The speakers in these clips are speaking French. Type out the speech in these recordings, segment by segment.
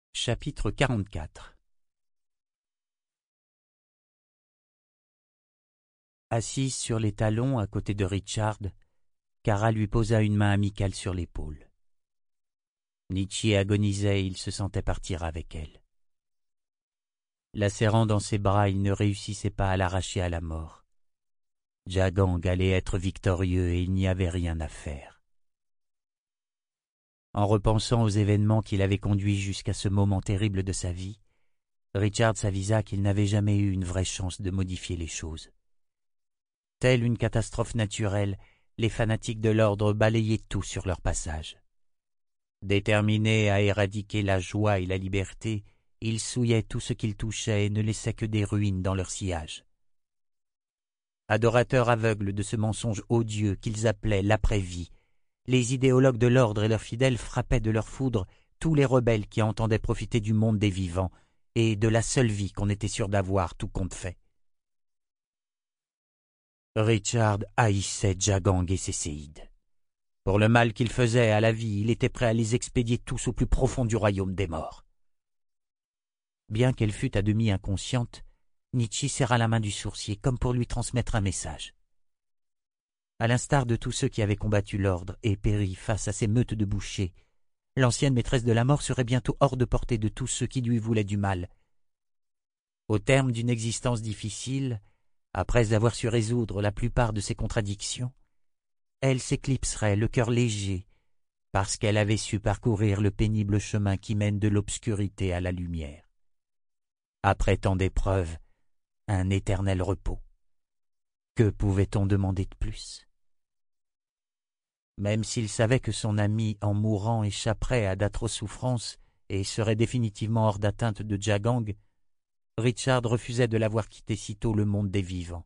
Chapitre 44. Assise sur les talons à côté de Richard, Kara lui posa une main amicale sur l'épaule. Nietzsche agonisait et il se sentait partir avec elle. La serrant dans ses bras, il ne réussissait pas à l'arracher à la mort. Jagang allait être victorieux et il n'y avait rien à faire. En repensant aux événements qui l'avaient conduit jusqu'à ce moment terrible de sa vie, Richard s'avisa qu'il n'avait jamais eu une vraie chance de modifier les choses. Telle une catastrophe naturelle, les fanatiques de l'ordre balayaient tout sur leur passage. Déterminés à éradiquer la joie et la liberté, ils souillaient tout ce qu'ils touchaient et ne laissaient que des ruines dans leur sillage. Adorateurs aveugles de ce mensonge odieux qu'ils appelaient l'après-vie, les idéologues de l'ordre et leurs fidèles frappaient de leur foudre tous les rebelles qui entendaient profiter du monde des vivants et de la seule vie qu'on était sûr d'avoir, tout compte fait. Richard haïssait Jagang et ses séides. Pour le mal qu'il faisait à la vie, il était prêt à les expédier tous au plus profond du royaume des morts. Bien qu'elle fût à demi inconsciente, Nietzsche serra la main du sourcier comme pour lui transmettre un message. À l'instar de tous ceux qui avaient combattu l'ordre et péri face à ces meutes de bouchers, l'ancienne maîtresse de la mort serait bientôt hors de portée de tous ceux qui lui voulaient du mal. Au terme d'une existence difficile, après avoir su résoudre la plupart de ses contradictions, elle s'éclipserait le cœur léger, parce qu'elle avait su parcourir le pénible chemin qui mène de l'obscurité à la lumière. Après tant d'épreuves, un éternel repos. Que pouvait-on demander de plus? Même s'il savait que son ami, en mourant, échapperait à d'atroces souffrances et serait définitivement hors d'atteinte de Jagang, Richard refusait de l'avoir quitté sitôt le monde des vivants.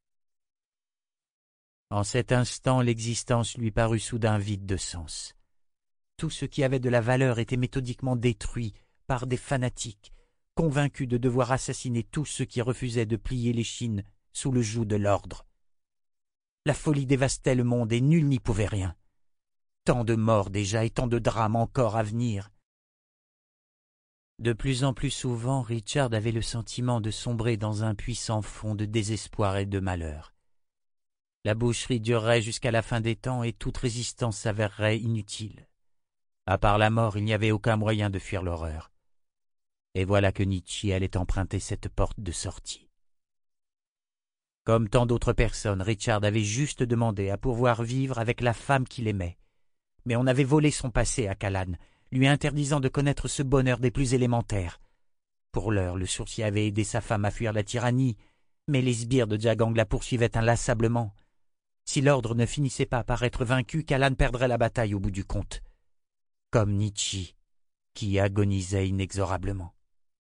En cet instant, l'existence lui parut soudain vide de sens. Tout ce qui avait de la valeur était méthodiquement détruit par des fanatiques, convaincus de devoir assassiner tous ceux qui refusaient de plier l'échine sous le joug de l'ordre. La folie dévastait le monde et nul n'y pouvait rien. Tant de morts déjà et tant de drames encore à venir. De plus en plus souvent, Richard avait le sentiment de sombrer dans un puissant fond de désespoir et de malheur. La boucherie durerait jusqu'à la fin des temps et toute résistance s'avérerait inutile. À part la mort, il n'y avait aucun moyen de fuir l'horreur. Et voilà que Nietzsche allait emprunter cette porte de sortie. Comme tant d'autres personnes, Richard avait juste demandé à pouvoir vivre avec la femme qu'il aimait. Mais on avait volé son passé à Callan, lui interdisant de connaître ce bonheur des plus élémentaires. Pour l'heure, le sourcier avait aidé sa femme à fuir la tyrannie, mais les sbires de Jagang la poursuivaient inlassablement. Si l'ordre ne finissait pas par être vaincu, Callan perdrait la bataille au bout du compte. Comme Nietzsche, qui agonisait inexorablement.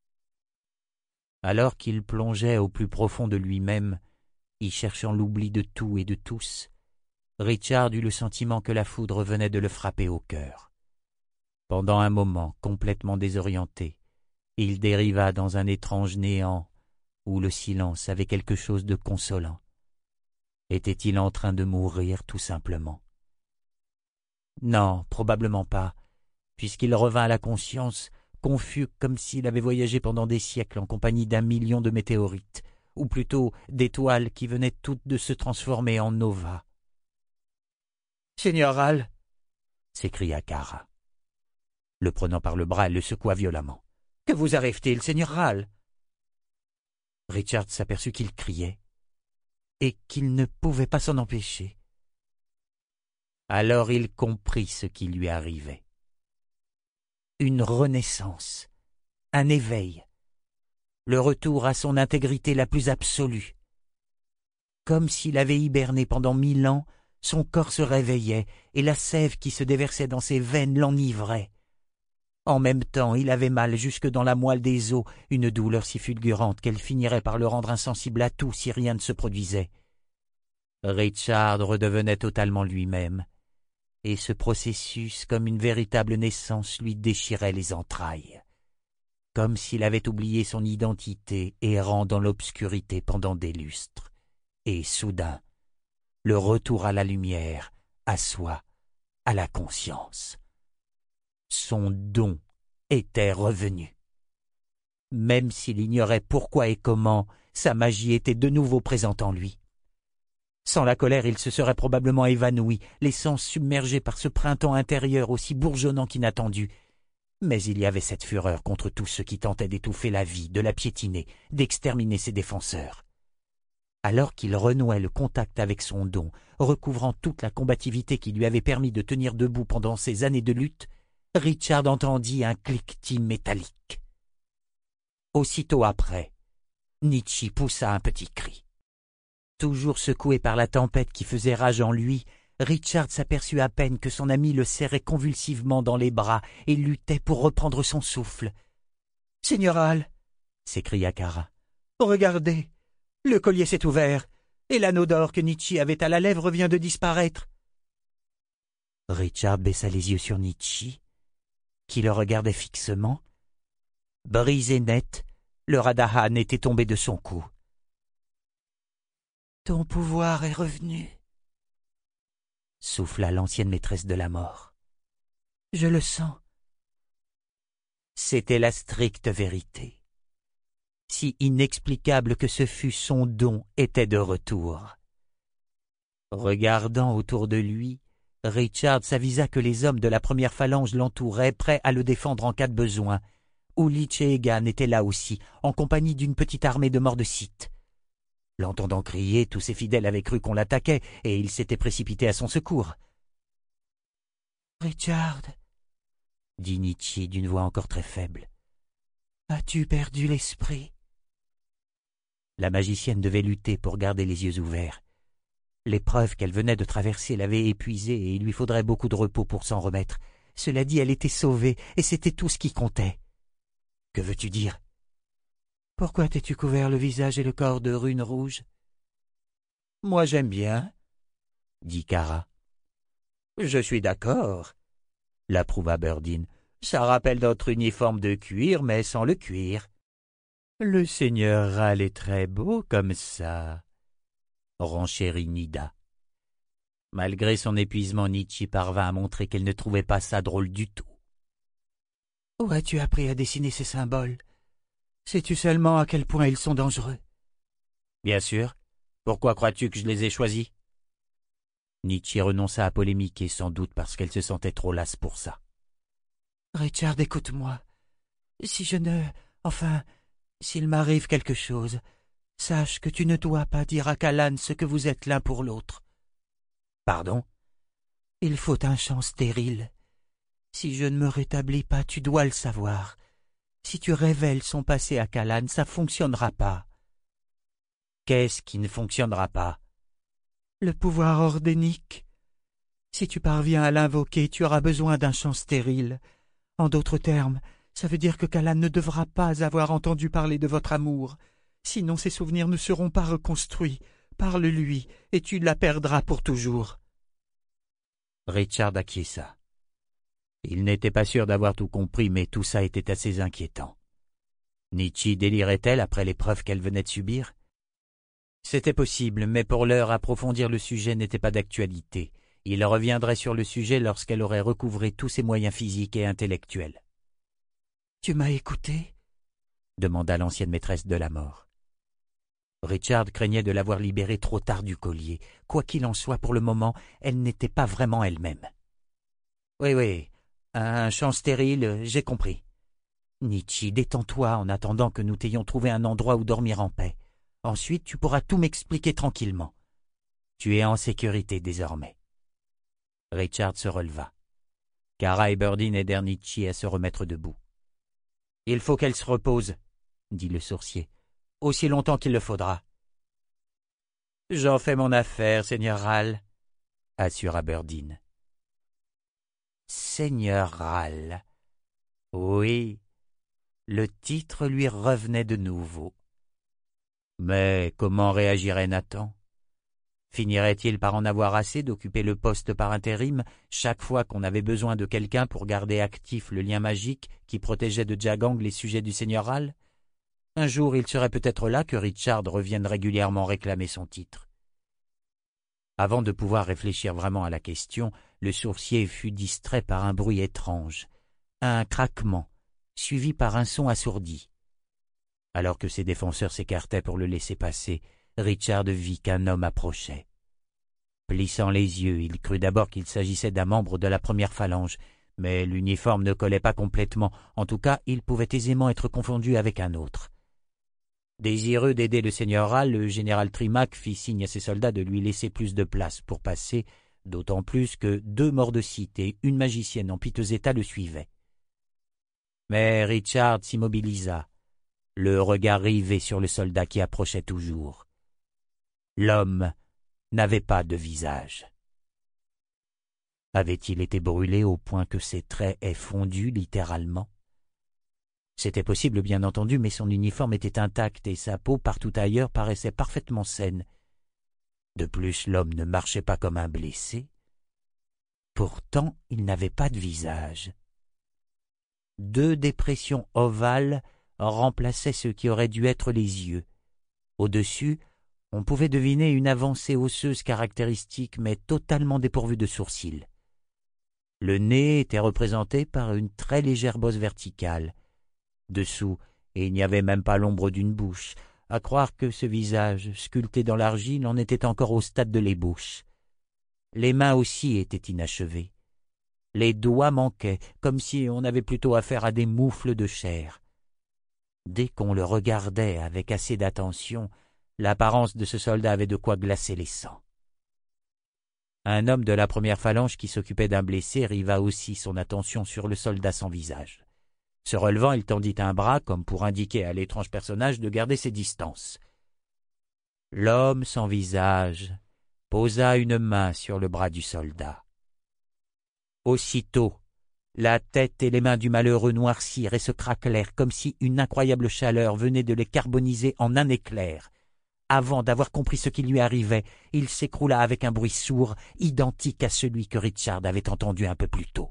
Alors qu'il plongeait au plus profond de lui-même, y cherchant l'oubli de tout et de tous, Richard eut le sentiment que la foudre venait de le frapper au cœur. Pendant un moment, complètement désorienté, il dériva dans un étrange néant où le silence avait quelque chose de consolant. Était-il en train de mourir tout simplement? Non, probablement pas, puisqu'il revint à la conscience, confus comme s'il avait voyagé pendant des siècles en compagnie d'1 million de météorites, ou plutôt d'étoiles qui venaient toutes de se transformer en nova. « Seigneur Hal !» s'écria Kara. Le prenant par le bras, elle le secoua violemment. « Que vous arrive-t-il, Seigneur Hal ?» Richard s'aperçut qu'il criait, et qu'il ne pouvait pas s'en empêcher. Alors il comprit ce qui lui arrivait. Une renaissance, un éveil, le retour à son intégrité la plus absolue. Comme s'il avait hiberné pendant 1000 ans, son corps se réveillait et la sève qui se déversait dans ses veines l'enivrait. En même temps, il avait mal jusque dans la moelle des os, une douleur si fulgurante qu'elle finirait par le rendre insensible à tout si rien ne se produisait. Richard redevenait totalement lui-même, et ce processus, comme une véritable naissance, lui déchirait les entrailles, comme s'il avait oublié son identité, errant dans l'obscurité pendant des lustres. Et soudain, le retour à la lumière, à soi, à la conscience. Son don était revenu. Même s'il ignorait pourquoi et comment, sa magie était de nouveau présente en lui. Sans la colère, il se serait probablement évanoui, laissant submergé par ce printemps intérieur aussi bourgeonnant qu'inattendu. Mais il y avait cette fureur contre tous ceux qui tentaient d'étouffer la vie, de la piétiner, d'exterminer ses défenseurs. Alors qu'il renouait le contact avec son don, recouvrant toute la combativité qui lui avait permis de tenir debout pendant ces années de lutte, Richard entendit un cliquetis métallique. Aussitôt après, Nietzsche poussa un petit cri. Toujours secoué par la tempête qui faisait rage en lui, Richard s'aperçut à peine que son ami le serrait convulsivement dans les bras et luttait pour reprendre son souffle. « Seigneur Hall !» s'écria Kara. « Regardez, le collier s'est ouvert, et l'anneau d'or que Nietzsche avait à la lèvre vient de disparaître. » Richard baissa les yeux sur Nietzsche, qui le regardait fixement. Brisé net, le Radahan était tombé de son cou. « Ton pouvoir est revenu, » souffla l'ancienne maîtresse de la mort. « Je le sens. » C'était la stricte vérité. Si inexplicable que ce fût, son don était de retour. Regardant autour de lui, Richard s'avisa que les hommes de la première phalange l'entouraient, prêts à le défendre en cas de besoin. Ulich et Egan étaient là aussi, en compagnie d'une petite armée de morts de Sith. L'entendant crier, tous ses fidèles avaient cru qu'on l'attaquait, et ils s'étaient précipités à son secours. « Richard, » dit Nietzsche d'une voix encore très faible, « as-tu perdu l'esprit ?» La magicienne devait lutter pour garder les yeux ouverts. L'épreuve qu'elle venait de traverser l'avait épuisée et il lui faudrait beaucoup de repos pour s'en remettre. Cela dit, elle était sauvée et c'était tout ce qui comptait. « Que veux-tu dire ? Pourquoi t'es-tu couvert le visage et le corps de runes rouges ?»« Moi j'aime bien, » dit Kara. « Je suis d'accord, » l'approuva Burdine. « Ça rappelle notre uniforme de cuir, mais sans le cuir. »« Le seigneur Hall est très beau comme ça, » renchérit Nida. Malgré son épuisement, Nietzsche parvint à montrer qu'elle ne trouvait pas ça drôle du tout. « Où as-tu appris à dessiner ces symboles ? Sais-tu seulement à quel point ils sont dangereux ?»« Bien sûr. Pourquoi crois-tu que je les ai choisis ?» Nietzsche renonça à polémiquer, sans doute parce qu'elle se sentait trop lasse pour ça. « Richard, écoute-moi. Si je ne... Enfin, s'il m'arrive quelque chose, sache que tu ne dois pas dire à Callan ce que vous êtes l'un pour l'autre. »« Pardon ? » ?»« Il faut un chant stérile. Si je ne me rétablis pas, tu dois le savoir. Si tu révèles son passé à Callan, ça fonctionnera pas. »« Qu'est-ce qui ne fonctionnera pas ? » ?»« Le pouvoir ordénique. Si tu parviens à l'invoquer, tu auras besoin d'un chant stérile. En d'autres termes, ça veut dire que Callan ne devra pas avoir entendu parler de votre amour. Sinon ses souvenirs ne seront pas reconstruits. Parle-lui, et tu la perdras pour toujours. » Richard acquiesça. Il n'était pas sûr d'avoir tout compris, mais tout ça était assez inquiétant. Nietzsche délirait-elle après l'épreuve qu'elle venait de subir? C'était possible, mais pour l'heure, approfondir le sujet n'était pas d'actualité. Il reviendrait sur le sujet lorsqu'elle aurait recouvré tous ses moyens physiques et intellectuels. « Tu m'as écouté ?» demanda l'ancienne maîtresse de la mort. Richard craignait de l'avoir libérée trop tard du collier. Quoi qu'il en soit, pour le moment, elle n'était pas vraiment elle-même. « Oui, un chant stérile, j'ai compris. Nietzsche, détends-toi en attendant que nous t'ayons trouvé un endroit où dormir en paix. Ensuite, tu pourras tout m'expliquer tranquillement. Tu es en sécurité désormais. » Richard se releva. Kara et Burdine aidèrent Nietzsche à se remettre debout. « Il faut qu'elle se repose, » dit le sourcier, « aussi longtemps qu'il le faudra. »« J'en fais mon affaire, Seigneur Hall, » assura Burdine. Seigneur Hall. Oui, le titre lui revenait de nouveau. Mais comment réagirait Nathan? Finirait-il par en avoir assez d'occuper le poste par intérim chaque fois qu'on avait besoin de quelqu'un pour garder actif le lien magique qui protégeait de Jagang les sujets du Seigneur Hall? Un jour, il serait peut-être là que Richard revienne régulièrement réclamer son titre. Avant de pouvoir réfléchir vraiment à la question, le sourcier fut distrait par un bruit étrange, un craquement, suivi par un son assourdi. Alors que ses défenseurs s'écartaient pour le laisser passer, Richard vit qu'un homme approchait. Plissant les yeux, il crut d'abord qu'il s'agissait d'un membre de la première phalange, mais l'uniforme ne collait pas complètement. En tout cas, il pouvait aisément être confondu avec un autre. Désireux d'aider le seigneur Hall, le général Trimac fit signe à ses soldats de lui laisser plus de place pour passer, d'autant plus que 2 Mordecites et une magicienne en piteux état le suivaient. Mais Richard s'immobilisa, le regard rivé sur le soldat qui approchait toujours. L'homme n'avait pas de visage. Avait-il été brûlé au point que ses traits aient fondu littéralement? C'était possible, bien entendu, mais son uniforme était intact et sa peau partout ailleurs paraissait parfaitement saine. De plus, l'homme ne marchait pas comme un blessé. Pourtant, il n'avait pas de visage. 2 dépressions ovales remplaçaient ce qui aurait dû être les yeux. Au-dessus, on pouvait deviner une avancée osseuse caractéristique, mais totalement dépourvue de sourcils. Le nez était représenté par une très légère bosse verticale. Dessous, il n'y avait même pas l'ombre d'une bouche, à croire que ce visage, sculpté dans l'argile, en était encore au stade de l'ébauche. Les mains aussi étaient inachevées. Les doigts manquaient, comme si on avait plutôt affaire à des moufles de chair. Dès qu'on le regardait avec assez d'attention, l'apparence de ce soldat avait de quoi glacer les sangs. Un homme de la première phalange qui s'occupait d'un blessé riva aussi son attention sur le soldat sans visage. Se relevant, il tendit un bras comme pour indiquer à l'étrange personnage de garder ses distances. L'homme sans visage posa une main sur le bras du soldat. Aussitôt, la tête et les mains du malheureux noircirent et se craquelèrent comme si une incroyable chaleur venait de les carboniser en un éclair. Avant d'avoir compris ce qui lui arrivait, il s'écroula avec un bruit sourd, identique à celui que Richard avait entendu un peu plus tôt.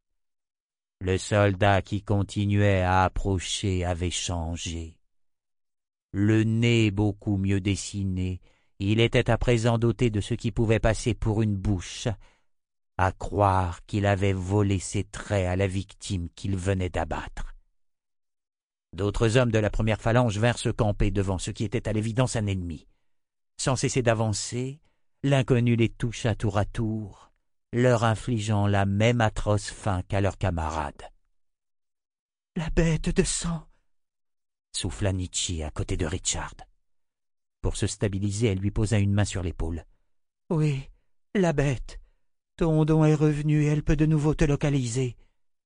Le soldat qui continuait à approcher avait changé. Le nez beaucoup mieux dessiné, il était à présent doté de ce qui pouvait passer pour une bouche, à croire qu'il avait volé ses traits à la victime qu'il venait d'abattre. D'autres hommes de la première phalange vinrent se camper devant ce qui était à l'évidence un ennemi. Sans cesser d'avancer, l'inconnu les toucha tour à tour, leur infligeant la même atroce faim qu'à leurs camarades. « La bête de sang !» souffla Nietzsche à côté de Richard. Pour se stabiliser, elle lui posa une main sur l'épaule. « Oui, la bête. Ton don est revenu et elle peut de nouveau te localiser. »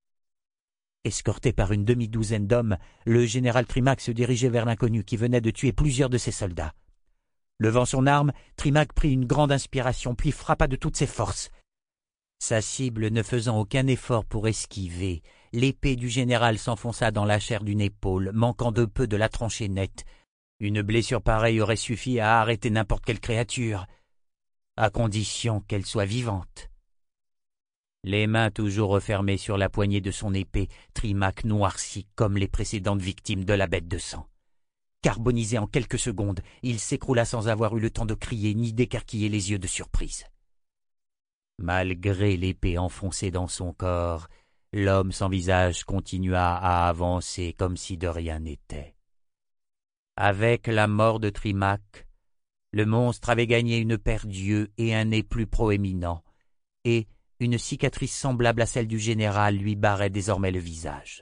Escorté par une demi-douzaine d'hommes, le général Trimac se dirigeait vers l'inconnu qui venait de tuer plusieurs de ses soldats. Levant son arme, Trimac prit une grande inspiration puis frappa de toutes ses forces. Sa cible ne faisant aucun effort pour esquiver, l'épée du général s'enfonça dans la chair d'une épaule, manquant de peu de la trancher nette. Une blessure pareille aurait suffi à arrêter n'importe quelle créature, à condition qu'elle soit vivante. Les mains toujours refermées sur la poignée de son épée, Trimac noircit comme les précédentes victimes de la bête de sang. Carbonisé en quelques secondes, il s'écroula sans avoir eu le temps de crier ni d'écarquiller les yeux de surprise. Malgré l'épée enfoncée dans son corps, l'homme sans visage continua à avancer comme si de rien n'était. Avec la mort de Trimac, le monstre avait gagné une paire d'yeux et un nez plus proéminents, et une cicatrice semblable à celle du général lui barrait désormais le visage.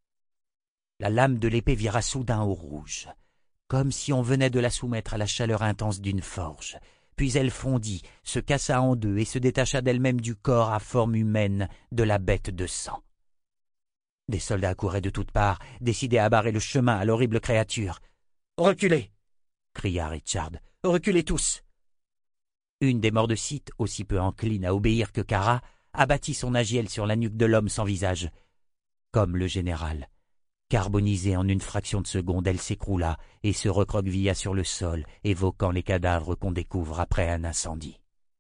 La lame de l'épée vira soudain au rouge, comme si on venait de la soumettre à la chaleur intense d'une forge. Puis elle fondit, se cassa en deux et se détacha d'elle-même du corps à forme humaine de la bête de sang. Des soldats couraient de toutes parts, décidés à barrer le chemin à l'horrible créature. « Reculez !» cria Richard. « Reculez tous !» Une des Mordecites, aussi peu encline à obéir que Kara, abattit son agiel sur la nuque de l'homme sans visage. Comme le général. Carbonisée en une fraction de seconde, elle s'écroula et se recroquevilla sur le sol, évoquant les cadavres qu'on découvre après un incendie.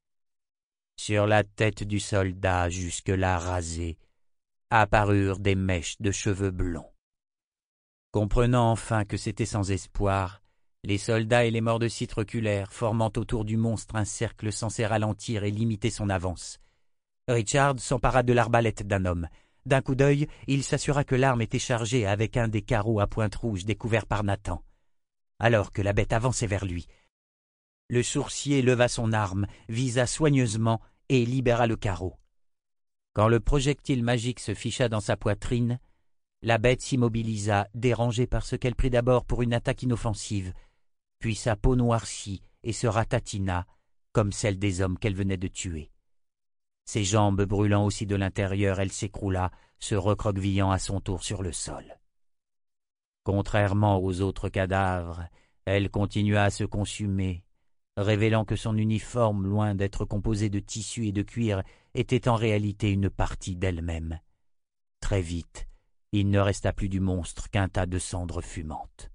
Sur la tête du soldat, jusque-là rasée, apparurent des mèches de cheveux blonds. Comprenant enfin que c'était sans espoir, les soldats et les Mordecites reculèrent, formant autour du monstre un cercle censé ralentir et limiter son avance. Richard s'empara de l'arbalète d'un homme. D'un coup d'œil, il s'assura que l'arme était chargée avec un des carreaux à pointe rouge découverts par Nathan. Alors que la bête avançait vers lui, le sourcier leva son arme, visa soigneusement et libéra le carreau. Quand le projectile magique se ficha dans sa poitrine, la bête s'immobilisa, dérangée par ce qu'elle prit d'abord pour une attaque inoffensive, puis sa peau noircit et se ratatina, comme celle des hommes qu'elle venait de tuer. Ses jambes brûlant aussi de l'intérieur, elle s'écroula, se recroquevillant à son tour sur le sol. Contrairement aux autres cadavres, elle continua à se consumer, révélant que son uniforme, loin d'être composé de tissu et de cuir, était en réalité une partie d'elle-même. Très vite, il ne resta plus du monstre qu'un tas de cendres fumantes.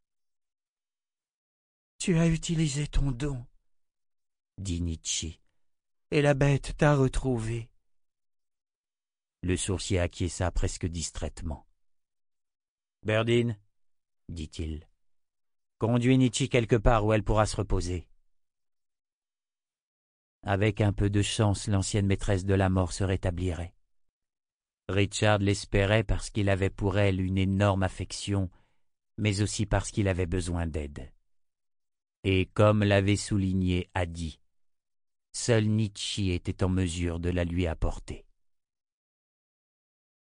« Tu as utilisé ton don, » dit Nietzsche, « et la bête t'a retrouvé. » Le sourcier acquiesça presque distraitement. « Berdine, » dit-il, « conduis Nietzsche quelque part où elle pourra se reposer. » Avec un peu de chance, l'ancienne maîtresse de la mort se rétablirait. Richard l'espérait parce qu'il avait pour elle une énorme affection, mais aussi parce qu'il avait besoin d'aide. Et comme l'avait souligné Adi, seul Nietzsche était en mesure de la lui apporter.